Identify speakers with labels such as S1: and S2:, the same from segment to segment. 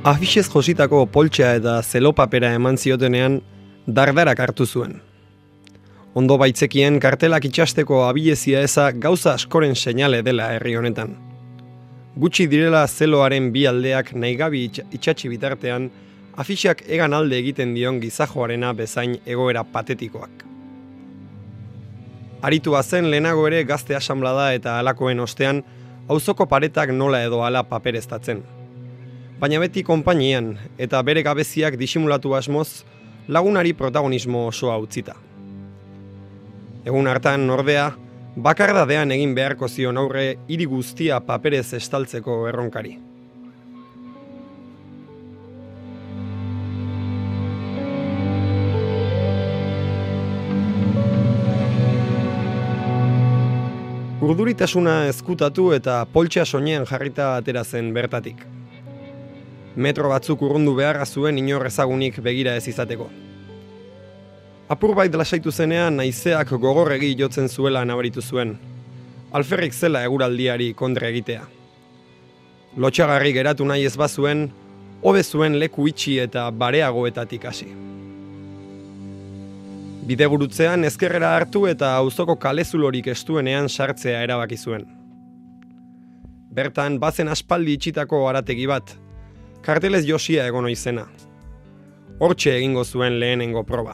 S1: Afixez jositako poltsa eta zelopapera eman ziotenean dardarak hartu zuen. Ondo baitzekien kartelak itxasteko abilezia eza gauza askoren seinale dela herri honetan. Gutxi direla zeloaren bi aldeak nahigabi itxatxi bitartean, afixak egan alde egiten dion gizajoarena bezain egoera patetikoak. Aritua zen lehenago ere gazte asanblada eta halakoen ostean, auzoko paretak nola edo hala papereztatzen. Baina beti konpainian eta bere gabeziak disimulatu asmoz, lagunari protagonismo osoa utzita. Egun hartan ordea, bakardadean egin beharko zion aurre hiri guztia paperez estaltzeko erronkari. Urduritasuna ezkutatu eta poltsa soinean jarrita atera zen bertatik. Metro batzuk urrundu beharra zuen inor ezagunik begira ez izateko. Apurbait lasaitu zenean naizeak gogorregi jotzen zuela nabaritu zuen. Alferrik zela eguraldiari kontra egitea. Lotxagarri geratu nahi ez bazuen, hobe zuen leku itxi eta bareagoetatik hasi. Bidegurutzean ezkerrera hartu eta auzoko kalezulorik estuenean sartzea erabaki zuen. Bertan bazen aspaldi itxitako harategi bat, kartelez josia egon izena. Hortxe egingo zuen lehenengo proba.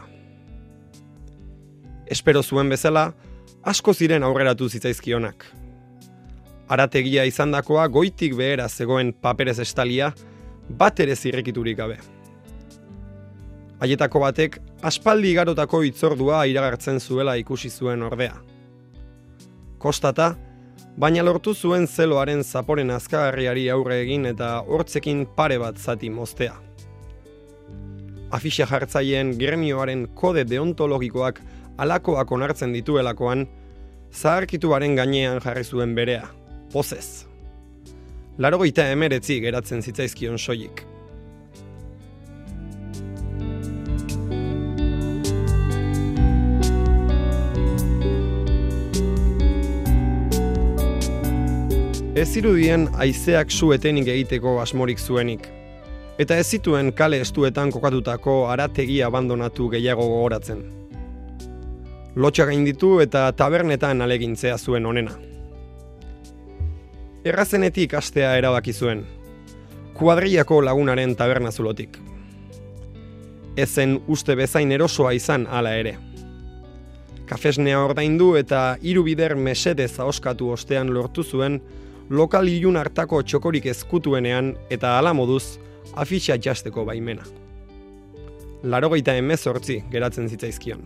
S1: Espero zuen bezala, asko ziren aurreratu zitzaizkionak. Harategia izandakoa goitik behera zegoen paperez estalia, bat ere zirrikiturik gabe. Haietako batek aspaldi igarotako hitzordua iragartzen zuela ikusi zuen ordea. Kostata, baina lortu zuen zeloaren zaporen azkagarriari aurre egin eta hortzekin pare bat zati moztea. Afixa jartzaileen gremioaren kode deontologikoak alakoak onartzen dituelakoan, zaharkituaren gainean jarri zuen berea, pozez. 89 geratzen zitzaizkion soilik. Ez zirudien haizeak su etenik egiteko asmorik zuenik, eta ez zituen kale estuetan kokatutako harategi abandonatu gehiago gogoratzen. Lotxa gainditu eta tabernetan alegintzea zuen onena. Errazenetik hastea erabaki zuen, kuadrillako lagunaren tabernazulotik. Ezen uste bezain erosoa izan hala ere. Kafesnea ordaindu eta 3 bider mesedez ahoskatu ostean lortu zuen lokal ilun hartako txokorik ezkutuenean eta hala moduz afixa jasteko baimena. 98 geratzen zitzaizkion.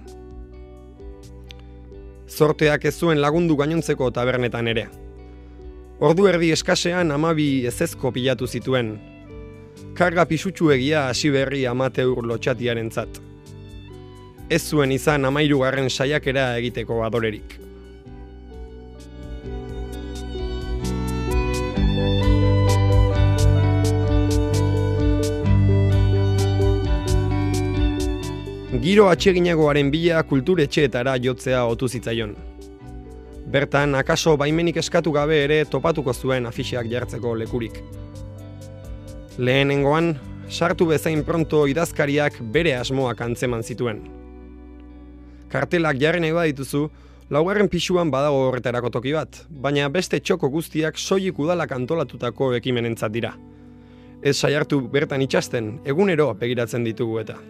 S1: Zorteak ez zuen lagundu gainontzeko tabernetan ere. Ordu erdi eskasean 12 ezezko pilatu zituen. Karga pisutsuegia hasi berri amateur lotxatiarentzat. Ez zuen izan 13. saiakera egiteko adorerik. Giro atseginagoaren bila kulturetxeetara jotzea otu zitzaion. Bertan, akaso baimenik eskatu gabe ere topatuko zuen afixeak jartzeko lekurik. Lehenengoan, sartu bezain pronto idazkariak bere asmoak antzeman zituen. Kartelak jarri nahi badituzu, 4. pisuan badago horretarako toki bat, baina beste txoko guztiak soilik udalak antolatutako ekimenentzat dira. Ez saiartu bertan itxasten, egunero begiratzen ditugu eta.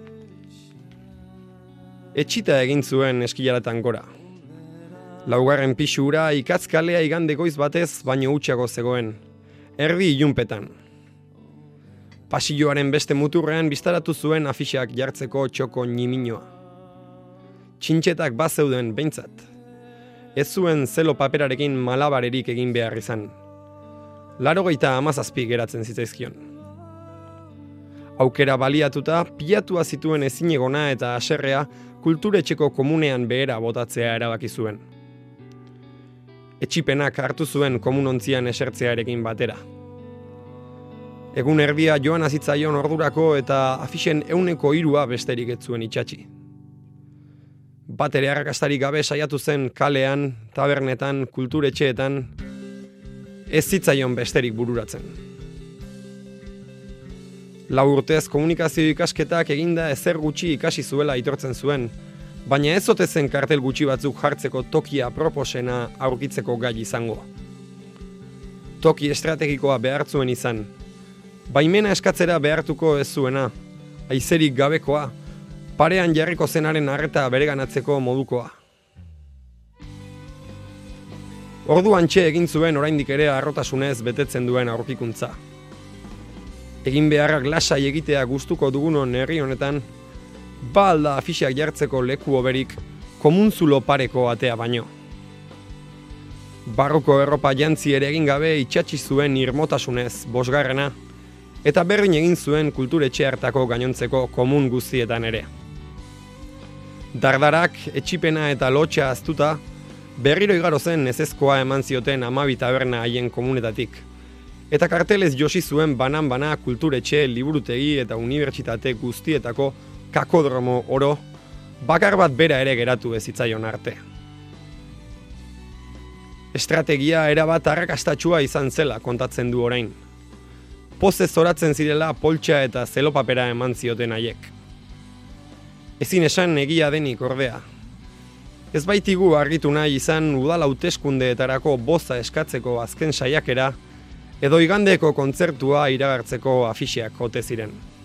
S1: Etxita egin zuen eskilaratan gora. 4. pisura ikatzkalea igande goiz batez baino utxago zegoen, erdi ilunpetan. Pasilloaren beste muturrean biztaratu zuen afixak jartzeko txoko niminoa. Txintxetak bazeuden behintzat. Ez zuen zelo paperarekin malabarerik egin behar izan. 97 geratzen zitzaizkion. Aukera baliatuta, pilatua zituen ezinegona eta haserrea kulturetxeko komunean behera botatzea erabaki zuen. Etxipenak hartu zuen komunontzian esertzearekin batera. Egun erdia joan azitzaion ordurako eta afixen 3% besterik ez zuen itxatxi. Bat ere arrakastarik gabe saiatu zen kalean, tabernetan, kulturetxeetan, ez zitzaion besterik bururatzen. 4 urtez komunikazio ikasketak eginda ezer gutxi ikasi zuela aitortzen zuen, baina ez ote zen kartel gutxi batzuk jartzeko tokia proposena aurkitzeko gai izango. Toki estrategikoa behartzuen izan, baimena eskatzera behartuko ez zuena, haizerik gabekoa, parean jarriko zenaren arreta bereganatzeko modukoa. Orduantxe egin zuen oraindik ere harrotasunez betetzen duen aurkikuntza. Egin beharrak lasai egitea gustuko dugunon herri honetan, ba alda afixiak jartzeko leku hoberik komuntzulo pareko atea baino. Barruko erropa jantzi ere egin gabe itxatsi zuen irmotasunez 5. eta berdin egin zuen kulturetxe hartako gainontzeko komun guztietan ere. Dardarak, etxipena eta lotxa aztuta, berriro igaro zen ezezkoa eman zioten 12 taberna haien komunetatik. Eta kartelez josi zuen banan-bana kulturetxe, liburutegi eta unibertsitate guztietako kakodromo oro, bakar bat bera ere geratu ez zitzaion arte. Estrategia erabat arrakastatsua izan zela kontatzen du orain. Pozez zoratzen zirela poltsa eta zelopapera eman zioten haiek. Ezin esan egia denik ordea. Ez baitigu argitu nahi izan udal hauteskundeetarako boza eskatzeko azken saiakera, edo igandeko kontzertua iragartzeko afixiak ote ziren.